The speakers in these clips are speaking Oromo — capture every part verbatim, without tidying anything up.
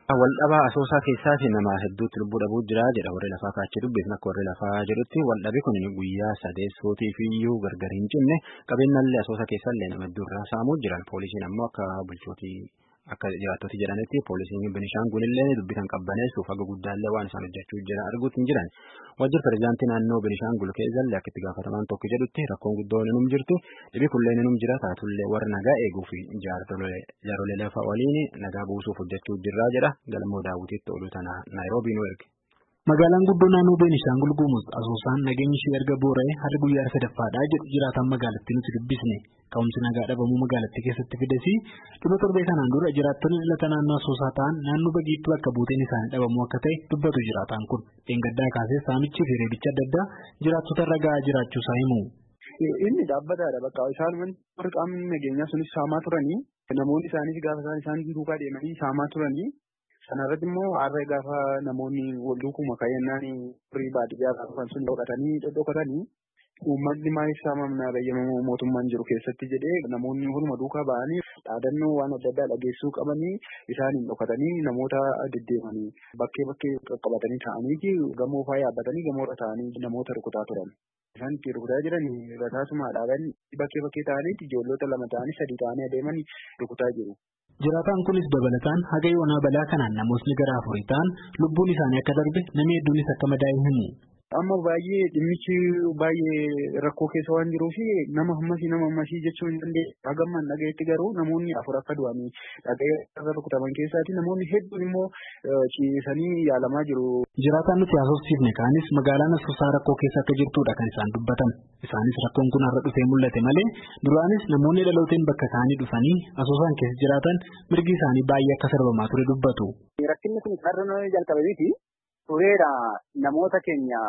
Waldhabaa asoosaa keessaafi nama hedduutti lubbuu dhabuu jira jedha warri lafaa kaachee dubbifna akka warri lafaa jedhutti waldhabii kun guyyaa sadeessootiif iyyuu gargar hin cinne qabeenyallee asoosa keessallee nama hedduurraa saamuu jiran poolisiin ammoo akka bulchootii akka jiraattoti jedhanitti poolisiin Benishaangulillee dubbitan qabbaneessuuf haga guddaallee waan isaan hojjechuu jira arguutti hin jiran wajjir pirezidaantii naannoo Benishaangul keessallee akka itti gaafatamaan tokko jedhutti rakkoon guddoon inum jirti dhibii kulleen inum jira taatullee warra nagaa eeguuf jaarolee lafa waliin nagaa buusuuf hojjechuu jirraa jedha galmoo daawwitiitti oduu tana Naayiroobii nu erge. Magaalaan guddoo naannoo Benishaangul Gumuz Asoosaan nageenyi ishee erga boora'ee har'a guyyaa sadaffaadhaa jedhu jiraataan magaalattii nuti dubbisne ka'umsi nagaa dhabamuu magaalattii keessatti fidesi dhuma torbee kanaan dura jiraattonni dhalata naannoo Asoosaa ta'an naannoo bagiitti bakka buuteen isaanii dhabamuu akka ta'e dubbatu jiraataan kun dheengaddaa kaasee saamichii fi reebicha adda addaa jiraattota irra ga'aa jiraachuu isaa himu. Inni dhaabbataadha bakka isaan warri qaamni nageenyaa sunis saamaa turanii namoonni isaaniis gaafa isaan duukaa deemanii saamaa turanii. Sanarratti immoo har'a gaafa namoonni wal duukuma kayyannaan firii baadiyyaa dhufan sun dhokatanii dhokatanii uummatni maaliif saamamnaa bayyama mootummaan jiru keessatti jedhee namoonni hunduma duukaa ba'anii dhaadannoo waan adda addaa dhageessuu qabanii isaaniin dhokatanii namoota deddeemanii bakkee bakkee qaqqabatanii ta'anii gamoo faa yaabbatanii gamoorra ta'anii namoota rukutaa turan. Isaan itti rukutaa jiran rataasuma dhaaban bakkee bakkee ta'anii ijoollota lama ta'anii sadii ta'anii adeemanii rukutaa jiru. Jiraataan kunis dabalataan haga yoonaa balaa kanaan namootni gara afurii ta'an lubbuun isaanii akka darbe namni hedduunis akka madaa'e himu. Amma baay'ee dhimmichi baay'ee rakkoo keessa waan jiruufi nama hammasii nama hammasii jechuu hin dandeenye. Hagammaan dhagayetti garuu namoonni afur akka du'anii dhaga'ee irra rukutaman keessaati namoonni hedduun immoo ciisanii yaalamaa jiru. Jiraataan nuti haasofsiifne kaanis magaalaan Asoosaa rakkoo keessa akka jirtudha kan isaan dubbatan. Isaanis rakkoon kun har'a dhufee mul'ate malee duraanis namoonni dhalooteen bakka isaanii dhufanii Asoosaan keessa jiraatan mirgi isaanii baay'ee akka sarbamaa ture dubbatu. Rakkinni kun har'a jalqabeeti. Tureedha namoota keenya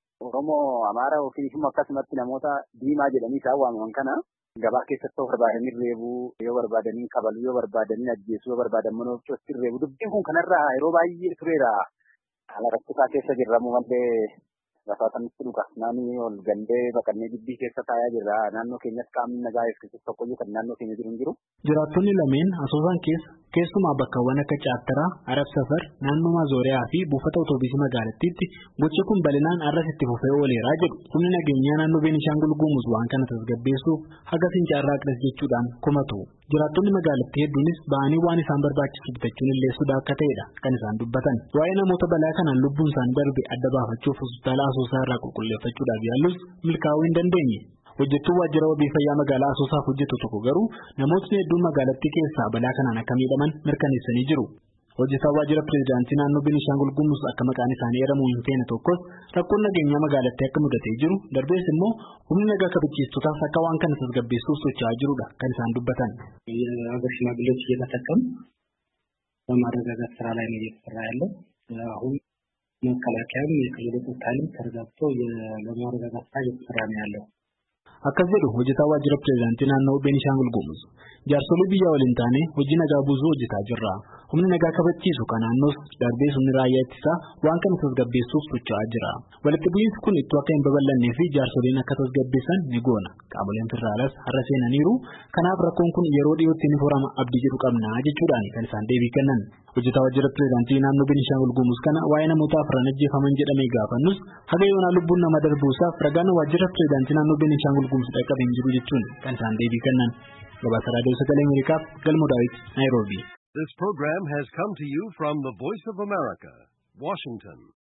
Oromoo Amaara ofiisuma akkasumatti namoota diimaa jedhanii isaan waamaman kana gabaa keessatti of barbaadanii reebuu yoo barbaadanii kabaluu yoo barbaadanii ajjeesuu yoo barbaadan mana ofiitti reebuu dubbiin kun kanarraa yeroo baay'ee tureedha. Haala rakkisaa keessa jirramu malee rasaasanitti dhuga naannoo ol gandee baqannee gibbii keessa taayaa jirra naannoo keenyatti qaamni nagaa eegsisu tokkoyyuu kan naannoo keenya jiru hin jiru. Jiraattonni lameen Asoosaan keessa keessumaa bakkawwan akka Caattaraa, Arab Safar, naannoo Maazooriyaa fi buufata Otoobiisii magaalattiitti gochi kun bal'inaan arras itti fufee ooleeraa jedhu. Humni nageenyaa naannoo Benishaangul Gumuz waan kana tasgabbeessuuf haga fincaarraa qiras jechuudhaan komatu. Jiraattonni magaalattii hedduunis ba'anii waan isaan barbaachisu bitachuun illee sodaa akka ta'edha kan isaan dubbatan. Waa'ee namoota balaa kanaan lubbuun isaanii darbe adda baafachuuf hospitaala Asoosaa irraa qulqulleeffachuudhaaf yaallus milkaa'uu hin dandeenye. Hojjettuu waajjira wabii fayyaa magaalaa Asoosaaf hojjetu tokko garuu namootni hedduun magaalattii keessaa balaa kanaan akka miidhaman mirkaneessanii jiru. Hojjetaa waajjira pirezidaantii naannoo Benishaangul Gumuz akka maqaan isaanii eeramuu hin feene tokkos rakkoon nageenyaa magaalattii akka mudatee jiru darbees immoo humni nagaa kabachiistotaas akka waan kana tasgabbeessuuf socho'aa jirudha kan isaan dubbatan. የሀገር ሽማግሌዎች እየተጠቀሙ በማረጋጋት ስራ ላይ ነው እየተሰራ ያለው አሁን መከላከያም የክልሉ ጸጥታም ተረጋግቶ ለማረጋጋት ስራ እየተሰራ ነው ያለው. Akkas jedhu hojjetaa waajjira pirezidaantii naannoo Benishaangul Gumuz. Jaarsolii biyya waliin taane hojii nagaa buusuu hojjetaa jirra. Humni nagaa kabachiisu kan naannoos darbee humni raayyaa ittisaa waan kana tasgabbeessuuf socho'aa jira. Walitti bu'iinsi kun ittoo akka hin babal'annee fi jaarsoliin akka tasgabbeessan ni goona. Qaamoleen federaalas har'a seenaniiru. Kanaaf rakkoon kun yeroo dhiyootti ni furama abdii jedhu qabna jechuudhaan kan isaan deebii kennan. Hojjetaa waajjira pirezidaantii naannoo Benishaangul Gumuz kana waa'ee namoota afran ajjeefaman jedhamee gaafannus haga yoonaa lubbuun nama darbuusaaf ragaan waajjira pirezidaantii naannoo Benishaangul Gumuz dhaqqabeen jiru jechuun kan isaan deebii kennan. Gabaasa Raadiyoo Sagalee Ameerikaaf Galmoo Daawit, Naayiroobii. This program has come to you from the Voice of America, Washington.